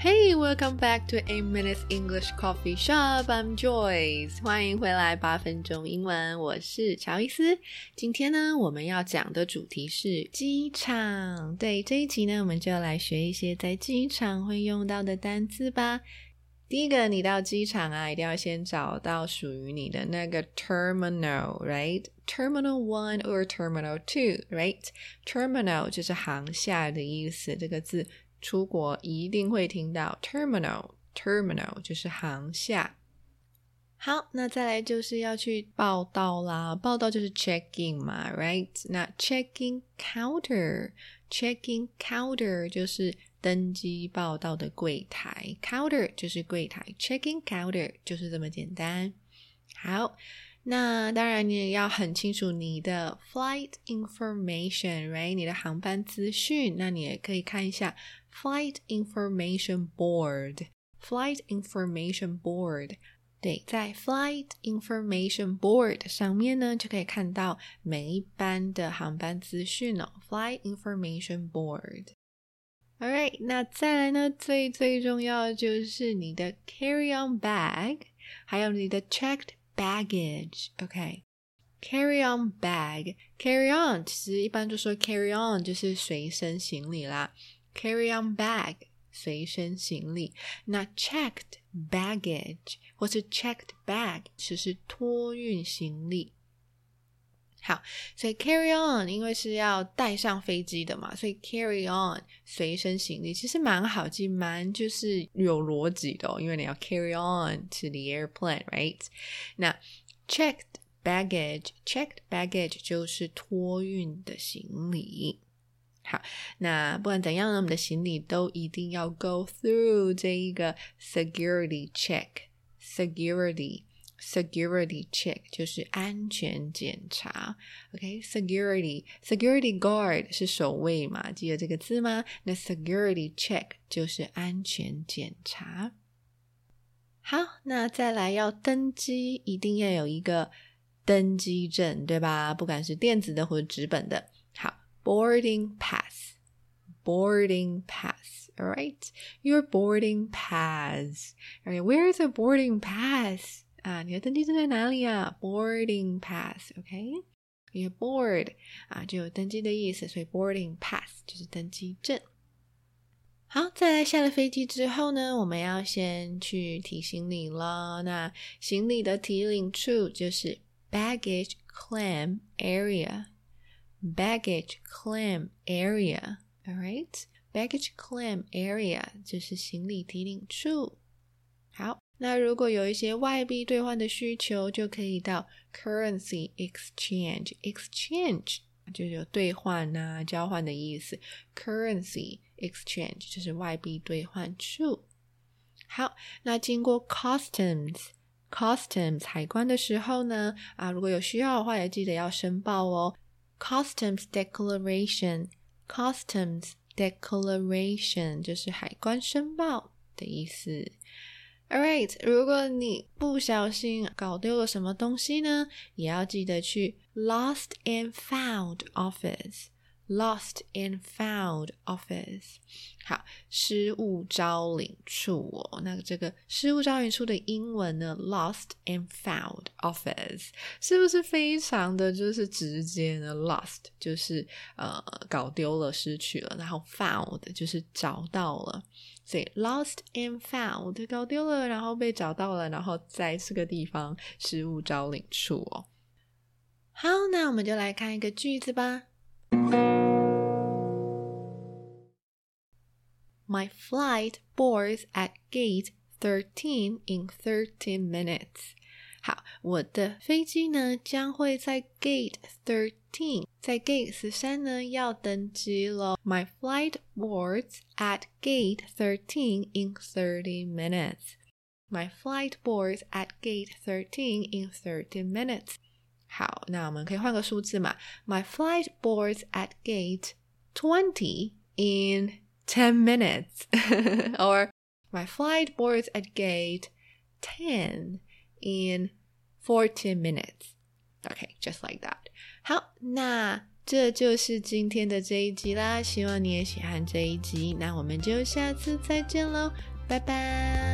Hey, welcome back to 8 Minutes English Coffee Shop. I'm Joyce. 欢迎回来8分钟英文，我是乔伊斯。今天呢，我们要讲的主题是机场。对，这一集呢，我们就要来学一些在机场会用到的单字吧。第一个，你到机场啊，一定要先找到属于你的那个 terminal, right? Terminal 1 or Terminal 2, right? Terminal 就是航厦的意思，这个字出国一定会听到 terminal 就是航厦。好，那再来就是要去报到啦，报到就是 check in 嘛 right？ 那 check in counter 就是登机报到的柜台， counter 就是柜台， check in counter 就是这么简单。好，那当然你也要很清楚你的 flight information, right? 你的航班资讯，那你也可以看一下 flight information board. 对，在 flight information board 上面呢，就可以看到每一班的航班资讯哦。flight information board。Alright， 那再来呢，最重要的就是你的 carry-on bag， 还有你的 checked baggage。OK， carry-on bag， carry-on 其实一般就说 carry-on 就是随身行李啦， carry-on bag 随身行李，那 checked baggage 或是 checked bag 就是托运行李。好，所以 carry on 因为是要带上飞机的嘛，所以 carry on 随身行李其实蛮好记，蛮就是有逻辑的哦，因为你要 carry on to the airplane, right? 那 checked baggage 就是托运的行李。好，那不管怎样呢，我们的行李都一定要 go through 这一个 security check。security check 就是安全检查。 OK， security guard 是守卫嘛，记得这个字吗？那 security check 就是安全检查。好，那再来要登机一定要有一个登机证，对吧？不管是电子的或者纸本的。好， boarding pass, alright? Your boarding pass. Okay, where is a boarding pass? 你的登机证在哪里啊？ boarding pass, OK? 因为 board 就有登机的意思，所以 boarding pass 就是登机证。好，再来下了飞机之后呢，我们要先去提行李了。那行李的提领处就是 baggage claim area, alright? Baggage claim area 就是行李提领处。好，那如果有一些外币兑换的需求，就可以到 currency exchange 就是有兑换交换的意思， currency exchange 就是外币兑换处。好，那经过 customs 海关的时候呢，如果有需要的话也记得要申报哦。 customs declaration 就是海关申报的意思。Alright， 如果你不小心搞丢了什么东西呢，也要记得去 lost and found office。 好，失物招领处哦。那这个失物招领处的英文呢 lost and found office 是不是非常的就是直接呢？ lost 就是搞丢了失去了，然后 found 就是找到了，所以 lost and found 搞丢了然后被找到了，然后在这个地方失物招领处哦。好，那我们就来看一个句子吧。My flight boards at gate 13 in 13 minutes. 好，我的飞机呢将会在 gate 13， 在 gate 13呢要登机了。My flight boards at gate 13 in 30 minutes. My flight boards at gate 13 in 30 minutes. 好，那我们可以换个数字嘛。My flight boards at gate 20 in 10 minutes. Or my flight boards at gate 10 in 14 minutes. Okay, just like that. 好，那这就是今天的这一集啦，希望你也喜欢这一集，那我们就下次再见咯。 拜拜。